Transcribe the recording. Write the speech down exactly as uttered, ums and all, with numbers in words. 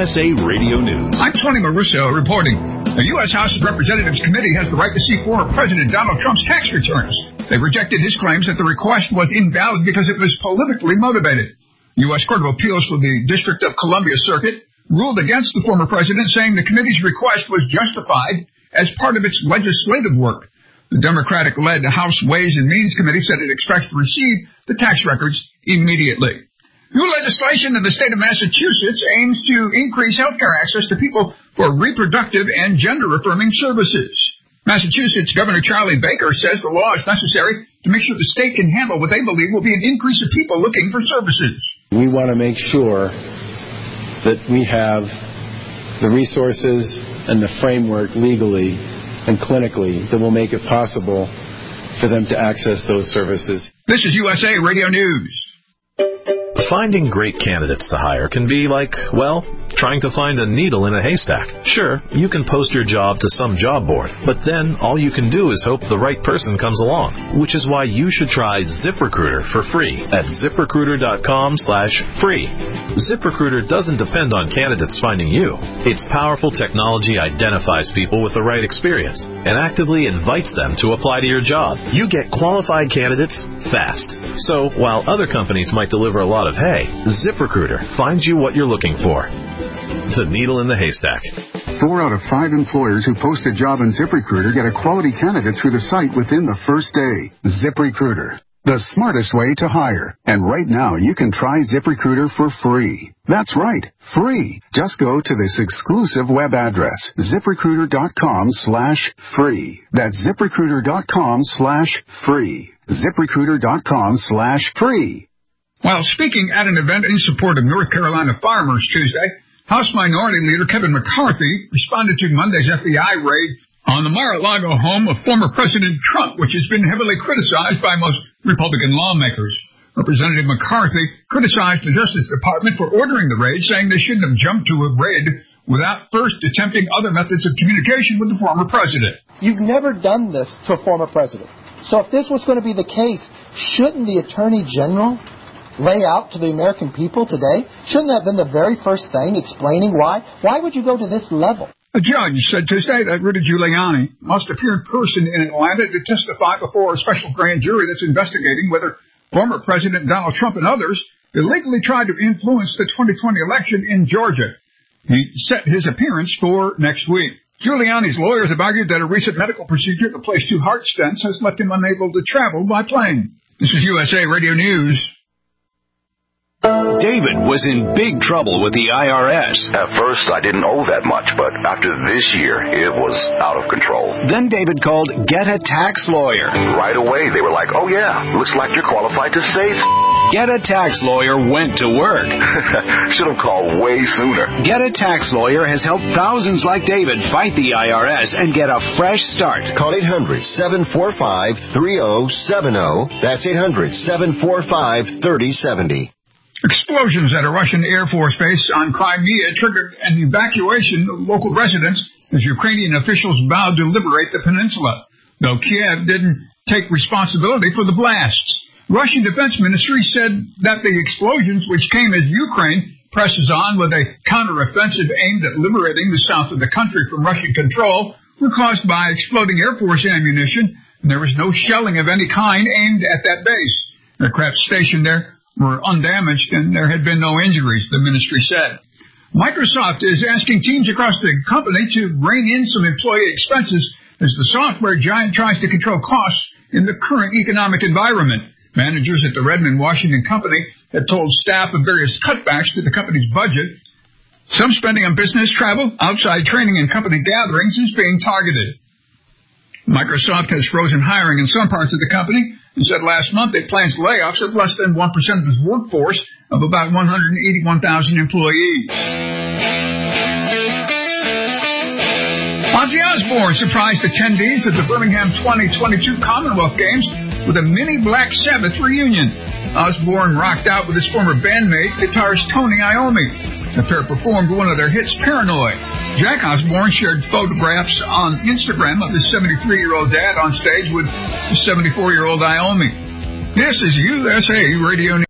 S A Radio News. I'm Tony Marusso reporting. The U S House of Representatives Committee has the right to see former President Donald Trump's tax returns. They rejected his claims that the request was invalid because it was politically motivated. U S Court of Appeals for the District of Columbia Circuit ruled against the former president, saying the committee's request was justified as part of its legislative work. The Democratic-led House Ways and Means Committee said it expects to receive the tax records immediately. New legislation in the state of Massachusetts aims to increase health care access to people for reproductive and gender-affirming services. Massachusetts Governor Charlie Baker says the law is necessary to make sure the state can handle what they believe will be an increase of people looking for services. We want to make sure that we have the resources and the framework legally and clinically that will make it possible for them to access those services. This is U S A Radio News. Finding great candidates to hire can be like, well, trying to find a needle in a haystack. Sure, you can post your job to some job board, but then all you can do is hope the right person comes along, which is why you should try ZipRecruiter for free at ZipRecruiter.com slash free. ZipRecruiter doesn't depend on candidates finding you. Its powerful technology identifies people with the right experience and actively invites them to apply to your job. You get qualified candidates fast. So while other companies might deliver a lot of hay, ZipRecruiter finds you what you're looking for. The needle in the haystack. Four out of five employers who post a job in ZipRecruiter get a quality candidate through the site within the first day. ZipRecruiter, the smartest way to hire. And right now, you can try ZipRecruiter for free. That's right, free. Just go to this exclusive web address, ZipRecruiter.com slash free. That's ZipRecruiter.com slash free. ZipRecruiter.com slash free. While speaking at an event in support of North Carolina farmers Tuesday, House Minority Leader Kevin McCarthy responded to Monday's F B I raid on the Mar-a-Lago home of former President Trump, which has been heavily criticized by most Republican lawmakers. Representative McCarthy criticized the Justice Department for ordering the raid, saying they shouldn't have jumped to a raid without first attempting other methods of communication with the former president. You've never done this to a former president. So if this was going to be the case, shouldn't the Attorney General lay out to the American people today? Shouldn't that have been the very first thing, explaining why? Why would you go to this level? A judge said Tuesday that Rudy Giuliani must appear in person in Atlanta to testify before a special grand jury that's investigating whether former President Donald Trump and others illegally tried to influence the twenty twenty election in Georgia. He set his appearance for next week. Giuliani's lawyers have argued that a recent medical procedure to place two heart stents has left him unable to travel by plane. This is U S A Radio News. David was in big trouble with the I R S. At first, I didn't owe that much, but after this year, it was out of control. Then David called Get a Tax Lawyer. Right away, they were like, oh yeah, looks like you're qualified to save. Get a Tax Lawyer went to work. Should have called way sooner. Get a Tax Lawyer has helped thousands like David fight the I R S and get a fresh start. Call eight hundred, seven four five, three oh seven oh. That's eight hundred, seven four five, three oh seven oh. Explosions at a Russian Air Force base on Crimea triggered an evacuation of local residents as Ukrainian officials vowed to liberate the peninsula, though Kiev didn't take responsibility for the blasts. Russian Defense Ministry said that the explosions, which came as Ukraine presses on with a counteroffensive aimed at liberating the south of the country from Russian control, were caused by exploding Air Force ammunition, and there was no shelling of any kind aimed at that base. Aircraft stationed there were undamaged, and there had been no injuries, the ministry said. Microsoft is asking teams across the company to rein in some employee expenses as the software giant tries to control costs in the current economic environment. Managers at the Redmond, Washington company had told staff of various cutbacks to the company's budget. Some spending on business travel, outside training, and company gatherings is being targeted. Microsoft has frozen hiring in some parts of the company and said last month it plans layoffs of less than one percent of its workforce of about one hundred eighty-one thousand employees. Ozzy Osbourne surprised attendees at the Birmingham twenty twenty-two Commonwealth Games with a mini Black Sabbath reunion. Osbourne rocked out with his former bandmate, guitarist Tony Iommi. The pair performed one of their hits, Paranoid. Jack Osbourne shared photographs on Instagram of his seventy-three-year-old dad on stage with his seventy-four-year-old Iommi. This is U S A Radio News.